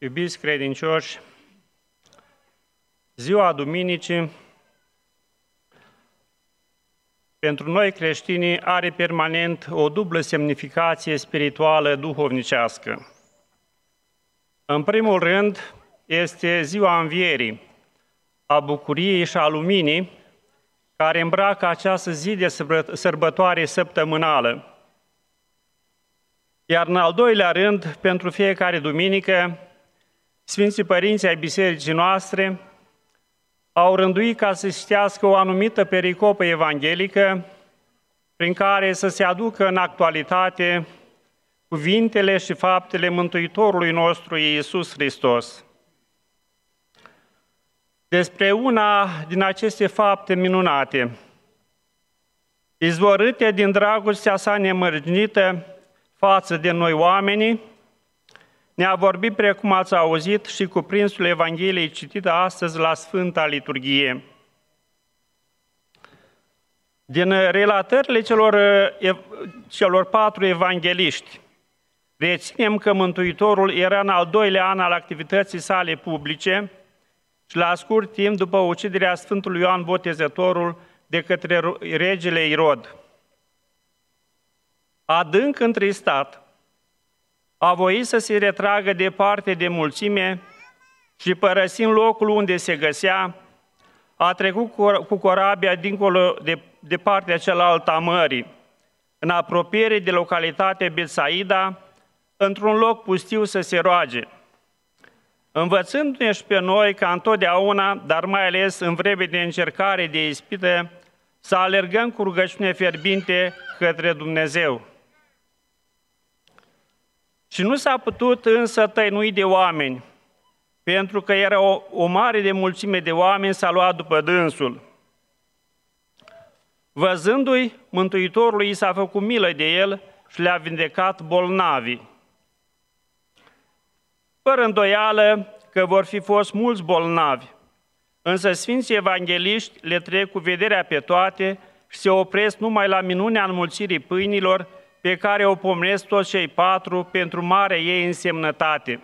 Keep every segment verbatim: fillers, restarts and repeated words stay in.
Iubiți credincioși, ziua Duminicii pentru noi creștinii are permanent o dublă semnificație spirituală duhovnicească. În primul rând, este ziua Învierii, a bucuriei și a luminii, care îmbracă această zi de sărbătoare săptămânală. Iar în al doilea rând, pentru fiecare duminică, Sfinții Părinți ai Bisericii noastre au rânduit ca să citească o anumită pericopă evanghelică prin care să se aducă în actualitate cuvintele și faptele Mântuitorului nostru Iisus Hristos. Despre una din aceste fapte minunate, izvorâte din dragostea sa nemărginită față de noi oamenii, ne-a vorbit, precum ați auzit, și cuprinsul Evangheliei citită astăzi la Sfânta Liturghie. Din relatările celor, celor patru evangeliști, reținem că Mântuitorul era în al doilea an al activității sale publice și la scurt timp după uciderea Sfântului Ioan Botezătorul de către regele Irod. Adânc întristat, a voit să se retragă departe de mulțime și, părăsind locul unde se găsea, a trecut cu corabia dincolo de, de partea cealaltă a mării, în apropiere de localitatea Betsaida, într-un loc pustiu să se roage, învățându-ne și pe noi ca întotdeauna, dar mai ales în vreme de încercare, de ispită, să alergăm cu rugăciune fierbinte către Dumnezeu. Și nu s-a putut însă tăinui de oameni, pentru că era o, o mare de mulțime de oameni s-a luat după dânsul. Văzându-i, Mântuitorul i s-a făcut milă de el și le-a vindecat bolnavii. Fără îndoială că vor fi fost mulți bolnavi, însă Sfinții Evangheliști le trec cu vederea pe toate și se opresc numai la minunea înmulțirii pâinilor, pe care o pomenesc toți cei patru pentru marea ei însemnătate.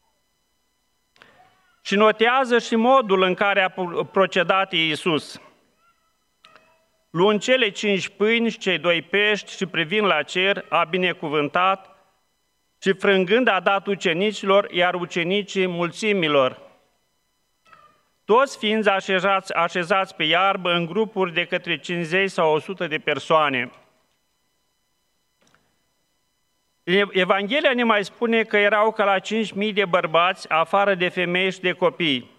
Și notează și modul în care a procedat Iisus. Luând cele cinci pâini și cei doi pești și privind la cer, a binecuvântat și frângând a dat ucenicilor, iar ucenicii mulțimilor. Toți fiind așezați, așezați pe iarbă în grupuri de către cincizeci sau o sută de persoane. Evanghelia ne mai spune că erau ca la cinci mii de bărbați, afară de femei și de copii.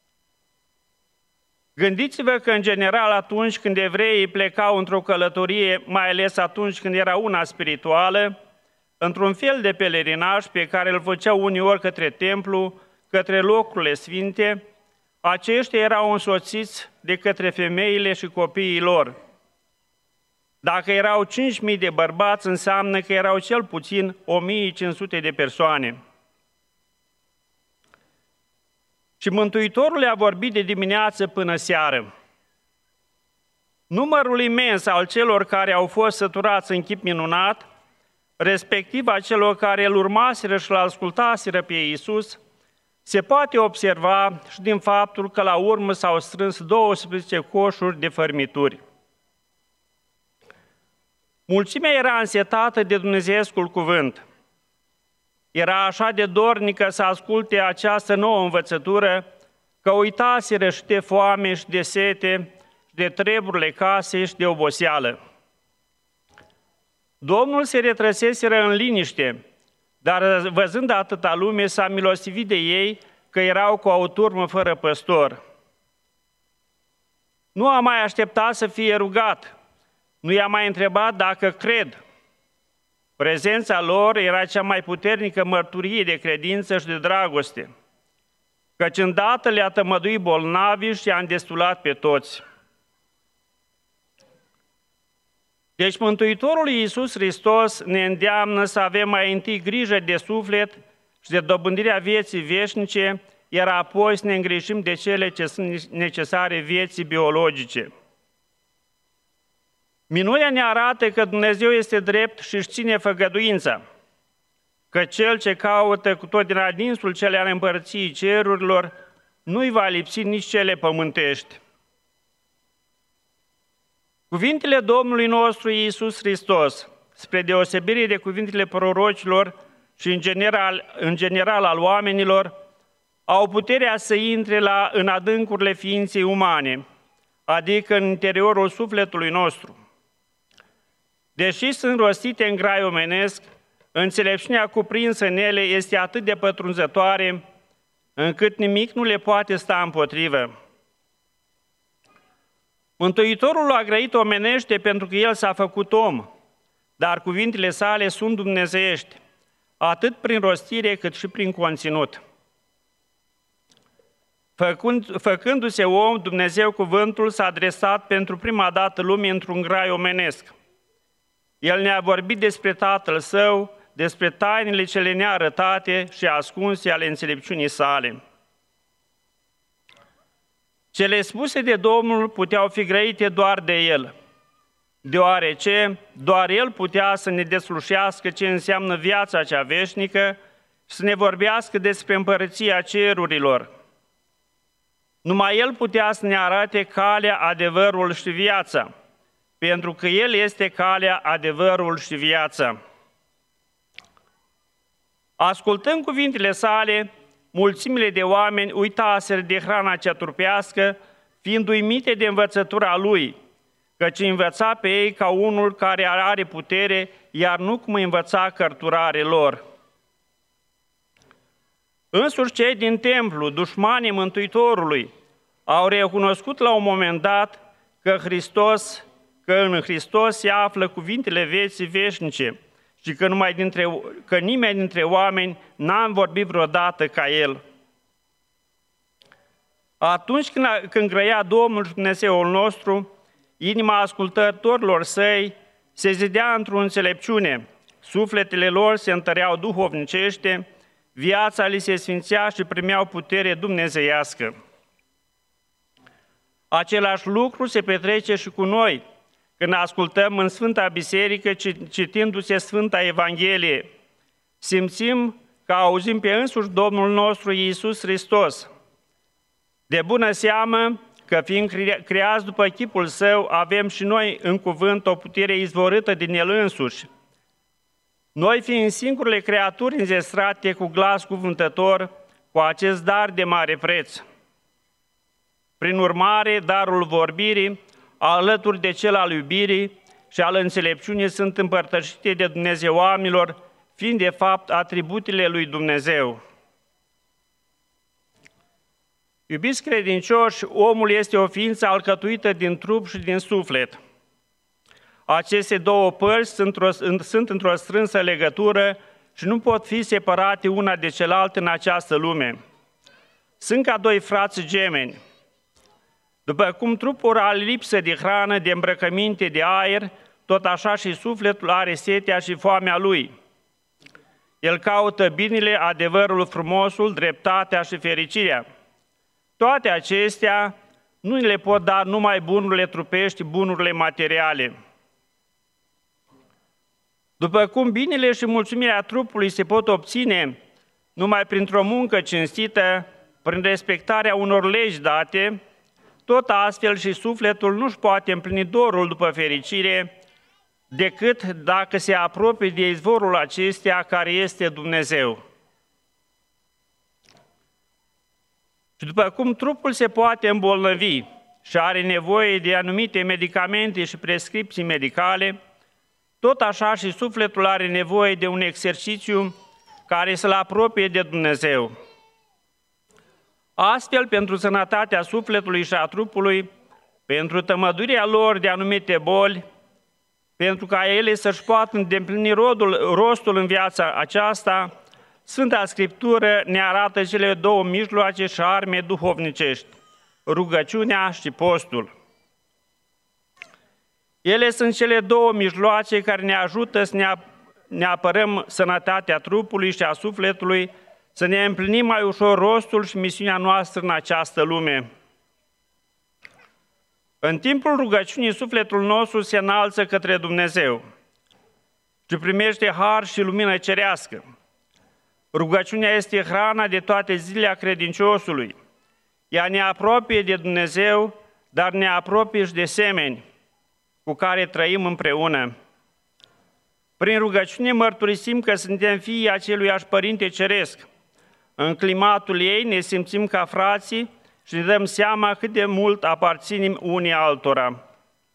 Gândiți-vă că, în general, atunci când evreii plecau într-o călătorie, mai ales atunci când era una spirituală, într-un fel de pelerinaj pe care îl făceau uneori către templu, către locurile sfinte, aceștia erau însoțiți de către femeile și copiii lor. Dacă erau cinci mii de bărbați, înseamnă că erau cel puțin o mie cinci sute de persoane. Și Mântuitorul le-a vorbit de dimineață până seară. Numărul imens al celor care au fost săturați în chip minunat, respectiv a celor care îl urmaseră și îl ascultaseră pe Iisus, se poate observa și din faptul că la urmă s-au strâns douăsprezece coșuri de fărmituri. Mulțimea era însetată de dumnezeiescul cuvânt. Era așa de dornică să asculte această nouă învățătură, că uitaseră și de foame și de sete, și de treburile casei și de oboseală. Domnul se retrăseseră în liniște, dar văzând atâta lume, s-a milostivit de ei că erau cu o turmă fără păstor. Nu a mai așteptat să fie rugat, nu i-a mai întrebat dacă cred. Prezența lor era cea mai puternică mărturie de credință și de dragoste, căci îndată le-a tămăduit bolnavii și i-a îndestulat pe toți. Deci Mântuitorul Iisus Hristos ne îndeamnă să avem mai întâi grijă de suflet și de dobândirea vieții veșnice, iar apoi să ne îngrijim de cele ce sunt necesare vieții biologice. Minunea ne arată că Dumnezeu este drept și își ține făgăduința, că cel ce caută cu tot din adinsul cele ale împărăției cerurilor nu-i va lipsi nici cele pământești. Cuvintele Domnului nostru Iisus Hristos, spre deosebire de cuvintele prorocilor și în general, în general al oamenilor, au puterea să intre la, în adâncurile ființei umane, adică în interiorul sufletului nostru. Deși sunt rostite în grai omenesc, înțelepciunea cuprinsă în ele este atât de pătrunzătoare, încât nimic nu le poate sta împotrivă. Mântuitorul a grăit omenește pentru că El s-a făcut om, dar cuvintele sale sunt dumnezeiești, atât prin rostire cât și prin conținut. Făcând, făcându-se om, Dumnezeu cuvântul s-a adresat pentru prima dată lumii într-un grai omenesc. El ne-a vorbit despre Tatăl Său, despre tainele cele nearătate și ascunse ale înțelepciunii sale. Cele spuse de Domnul puteau fi grăite doar de El, deoarece doar El putea să ne deslușească ce înseamnă viața cea veșnică și să ne vorbească despre împărăția cerurilor. Numai El putea să ne arate calea, adevărul și viața, pentru că El este calea, adevărul și viața. Ascultând cuvintele sale, mulțimile de oameni uitaseră de hrana cea trupească, fiind uimite de învățătura Lui, căci învăța pe ei ca unul care are putere, iar nu cum învăța cărturare lor. Însuși cei din templu, dușmanii Mântuitorului, au recunoscut la un moment dat că, Hristos, că în Hristos se află cuvintele vieții veșnice și că, numai dintre, că nimeni dintre oameni n-a vorbit vreodată ca El. Atunci când, când grăia Domnul și Dumnezeul nostru, inima ascultătorilor Săi se zidea într-o înțelepciune, sufletele lor se întăreau duhovnicește, viața li se sfințea și primeau putere dumnezeiască. Același lucru se petrece și cu noi, când ascultăm în Sfânta Biserică, citindu-se Sfânta Evanghelie. Simțim că auzim pe însuși Domnul nostru Iisus Hristos. De bună seamă că, fiind creați după chipul Său, avem și noi în cuvânt o putere izvorâtă din El însuși. Noi, fiind singurele creaturi înzestrate cu glas cuvântător, cu acest dar de mare preț. Prin urmare, darul vorbirii, alături de cel al iubirii și al înțelepciunii, sunt împărtășite de Dumnezeu oamenilor, fiind de fapt atributele lui Dumnezeu. Iubiți credincioși, omul este o ființă alcătuită din trup și din suflet. Aceste două părți sunt, sunt într-o strânsă legătură și nu pot fi separate una de cealaltă în această lume. Sunt ca doi frați gemeni. După cum trupul are lipsă de hrană, de îmbrăcăminte, de aer, tot așa și sufletul are setea și foamea lui. El caută binele, adevărul, frumosul, dreptatea și fericirea. Toate acestea nu le pot da numai bunurile trupești, bunurile materiale. După cum binele și mulțumirea trupului se pot obține numai printr-o muncă cinstită, prin respectarea unor legi date, tot astfel și sufletul nu-și poate împlini dorul după fericire, decât dacă se apropie de izvorul acesteia care este Dumnezeu. Și după cum trupul se poate îmbolnăvi și are nevoie de anumite medicamente și prescripții medicale, tot așa și sufletul are nevoie de un exercițiu care să-l apropie de Dumnezeu. Astfel, pentru sănătatea sufletului și a trupului, pentru tămăduirea lor de anumite boli, pentru ca ele să-și poată îndeplini rodul, rostul în viața aceasta, Sfânta Scriptură ne arată cele două mijloace și arme duhovnicești, rugăciunea și postul. Ele sunt cele două mijloace care ne ajută să ne, ne apărăm sănătatea trupului și a sufletului, să ne împlinim mai ușor rostul și misiunea noastră în această lume. În timpul rugăciunii, sufletul nostru se înalță către Dumnezeu și primește har și lumină cerească. Rugăciunea este hrana de toate zilele a credinciosului. Ea ne apropie de Dumnezeu, dar ne apropie și de semeni cu care trăim împreună. Prin rugăciune mărturisim că suntem fiii aceluiași Părinte Ceresc. În climatul ei ne simțim ca frații și ne dăm seama cât de mult aparținem unii altora.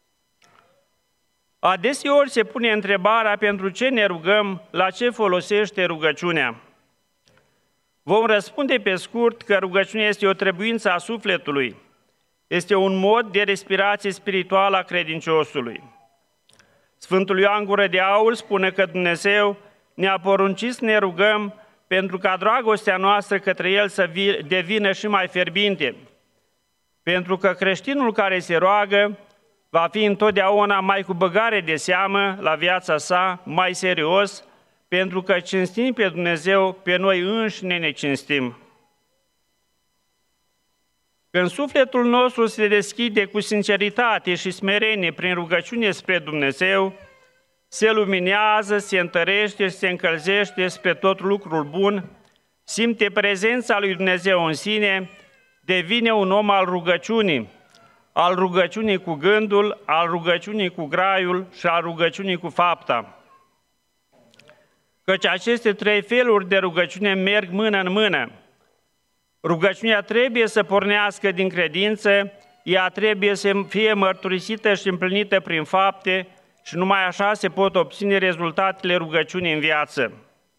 Adeseori se pune întrebarea pentru ce ne rugăm, la ce folosește rugăciunea. Vom răspunde pe scurt că rugăciunea este o trebuință a sufletului. Este un mod de respirație spirituală a credinciosului. Sfântul Ioan Gură de Aur spune că Dumnezeu ne-a poruncit să ne rugăm pentru ca dragostea noastră către El să devină și mai fierbinte. Pentru că creștinul care se roagă va fi întotdeauna mai cu băgare de seamă la viața sa, mai serios, pentru că cinstim pe Dumnezeu, pe noi înșine ne cinstim. Când sufletul nostru se deschide cu sinceritate și smerenie prin rugăciune spre Dumnezeu, se luminează, se întărește și se încălzește spre tot lucrul bun, simte prezența lui Dumnezeu în sine, devine un om al rugăciunii, al rugăciunii cu gândul, al rugăciunii cu graiul și al rugăciunii cu fapta. Căci aceste trei feluri de rugăciune merg mână în mână. Rugăciunea trebuie să pornească din credință, ea trebuie să fie mărturisită și împlinită prin fapte și numai așa se pot obține rezultatele rugăciunii în viață.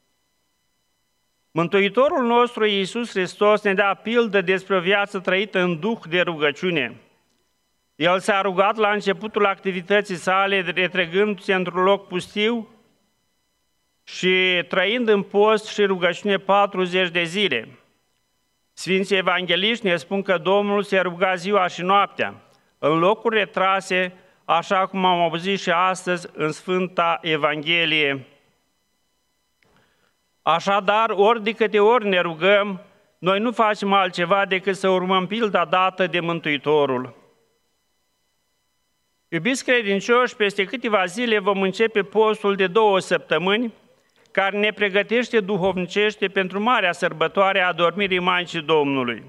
Mântuitorul nostru Iisus Hristos ne dă pildă despre o viață trăită în duh de rugăciune. El s-a rugat la începutul activității sale, retrăgându-se într-un loc pustiu și trăind în post și rugăciune patruzeci de zile. Sfinții evangeliști ne spun că Domnul se ruga ziua și noaptea, în locuri retrase, așa cum am auzit și astăzi în Sfânta Evanghelie. Așadar, ori de câte ori ne rugăm, noi nu facem altceva decât să urmăm pilda dată de Mântuitorul. Iubiți credincioși, peste câteva zile vom începe postul de două săptămâni, care ne pregătește duhovnicește pentru marea sărbătoare a adormirii Maicii Domnului.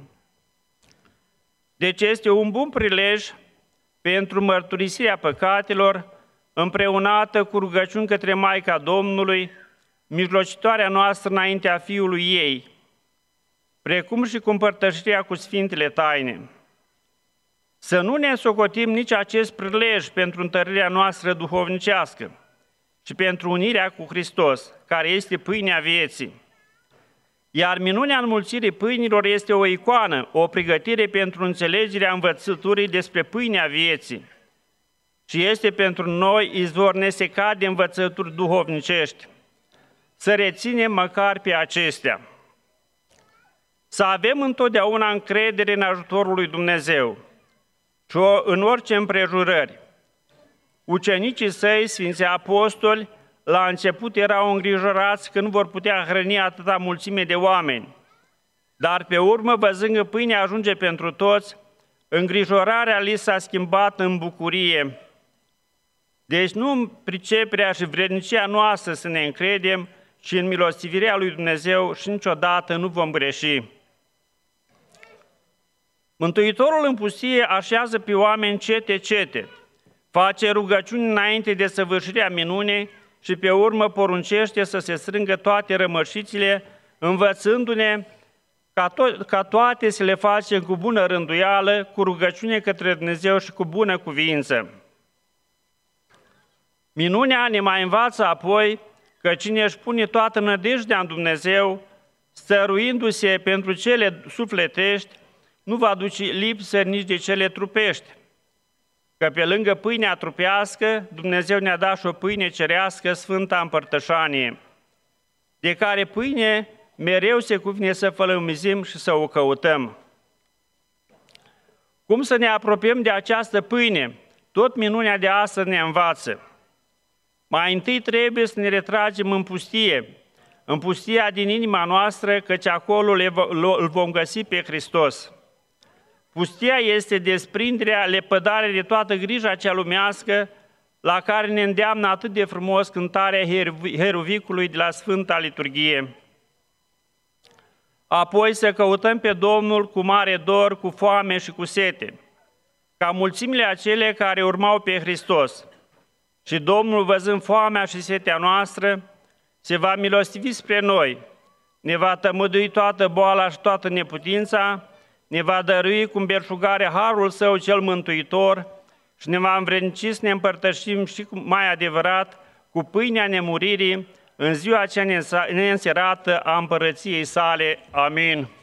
Deci este un bun prilej pentru mărturisirea păcatelor, împreunată cu rugăciuni către Maica Domnului, mijlocitoarea noastră înaintea Fiului ei, precum și cu împărtășirea cu Sfintele Taine. Să nu ne socotim nici acest prilej pentru întărirea noastră duhovnicească și pentru unirea cu Hristos, care este pâinea vieții. Iar minunea înmulțirii pâinilor este o icoană, o pregătire pentru înțelegerea învățăturii despre pâinea vieții și este pentru noi izvor nesecat de învățături duhovnicești. Să reținem măcar pe acestea. Să avem întotdeauna încredere în ajutorul lui Dumnezeu și în orice împrejurări. Ucenicii săi, Sfinții Apostoli, la început erau îngrijorați că nu vor putea hrăni atâta mulțime de oameni, dar pe urmă, văzând că pâinea ajunge pentru toți, îngrijorarea li s-a schimbat în bucurie. Deci nu în priceperea și vrednicia noastră să ne încredem, ci în milostivirea lui Dumnezeu și niciodată nu vom greși. Mântuitorul în pustie așează pe oameni cete-cete, face rugăciuni înainte de săvârșirea minunii și pe urmă poruncește să se strângă toate rămășițile, învățându-ne ca, to- ca toate să le facem cu bună rânduială, cu rugăciune către Dumnezeu și cu bună cuviință. Minunea ne mai învață apoi că cine își pune toată nădejdea în Dumnezeu, stăruindu-se pentru cele sufletești, nu va duce lipsă nici de cele trupești. Că pe lângă pâinea trupească, Dumnezeu ne-a dat și o pâine cerească, Sfânta Împărtășanie, de care pâine mereu se cuvine să fălămizim și să o căutăm. Cum să ne apropiem de această pâine? Tot minunea de astăzi ne învață. Mai întâi trebuie să ne retragem în pustie, în pustia din inima noastră, căci acolo îl vom găsi pe Hristos. Pustia este desprinderea, lepădarea de toată grija cea lumească, la care ne îndeamnă atât de frumos cântarea Heruvicului de la Sfânta Liturghie. apoi să căutăm pe Domnul cu mare dor, cu foame și cu sete, ca mulțimile acele care urmau pe Hristos. Și Domnul, văzând foamea și setea noastră, se va milostivi spre noi, ne va tămădui toată boala și toată neputința, ne va dărui cu îmbelșugare harul Său cel mântuitor și ne va învrednici să ne împărtășim și mai adevărat cu pâinea nemuririi în ziua cea neînserată a împărăției Sale. Amin.